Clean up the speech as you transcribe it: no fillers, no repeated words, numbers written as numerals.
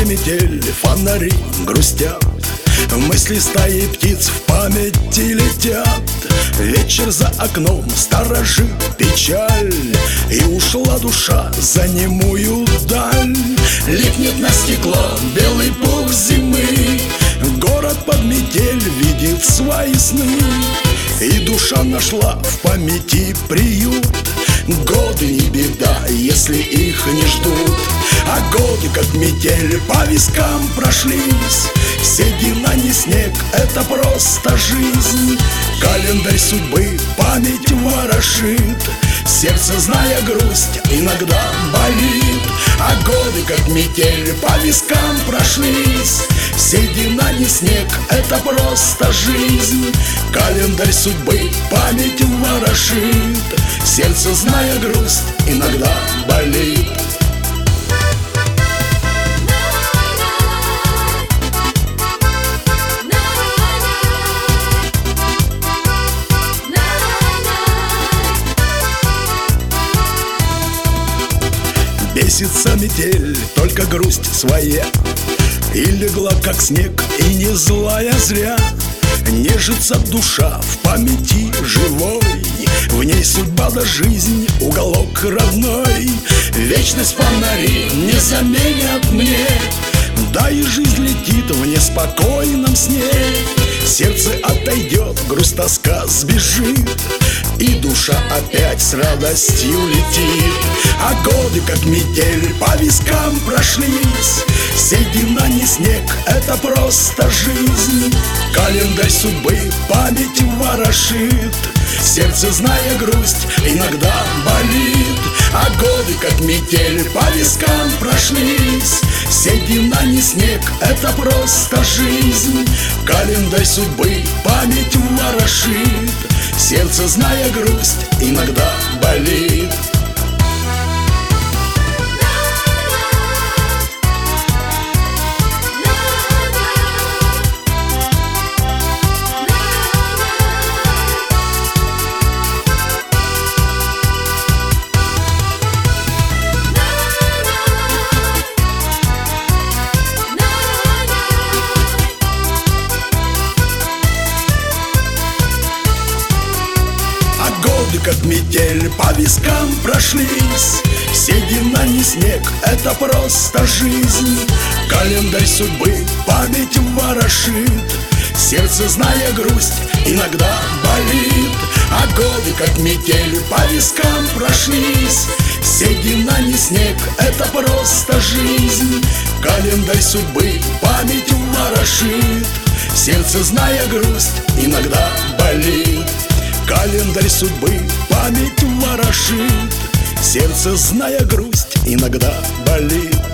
небе метель, фонари грустят, мысли стаи птиц в памяти летят. Вечер за окном сторожит печаль, и ушла душа за немую даль. Липнет на стекло белый пух зимы, город под метель видит свои сны. И душа нашла в памяти приют. Годы не беда, если их не ждут, а годы, как метель, по вискам прошлись. Седина не снег, это просто жизнь. Календарь судьбы память ворошит, сердце, зная грусть, иногда болит. А годы, как метель, по вискам прошлись. Седина не снег, это просто жизнь. Календарь судьбы память ворошит, сердце, зная грусть, иногда болит. Бесится метель, только грусть своя, и легла, как снег, и не злая зря. Нежится душа в памяти живой, в ней судьба да жизнь, уголок родной. Вечность фонари не заменят мне, да и жизнь летит в неспокойном сне. Сердце отойдет, грусть, тоска сбежит, и душа опять с радостью летит. А годы, как метель, по вискам прошлись. Седина не снег, это просто жизнь. Календарь судьбы память ворошит, сердце, зная грусть, иногда болит. А годы, как метель, по вискам прошлись. Седина не снег, это просто жизнь. Календарь судьбы память ворошит, сердце, зная грусть, иногда болит. Как метель, по вискам прошлись. Седина не снег, это просто жизнь. Календарь судьбы память ворошит, сердце, зная грусть, иногда болит. А годы, как метель, по вискам прошлись. Седина не снег, это просто жизнь. Календарь судьбы память ворошит, сердце, зная грусть, иногда болит. Календарь судьбы память ворошит, сердце, зная грусть, иногда болит.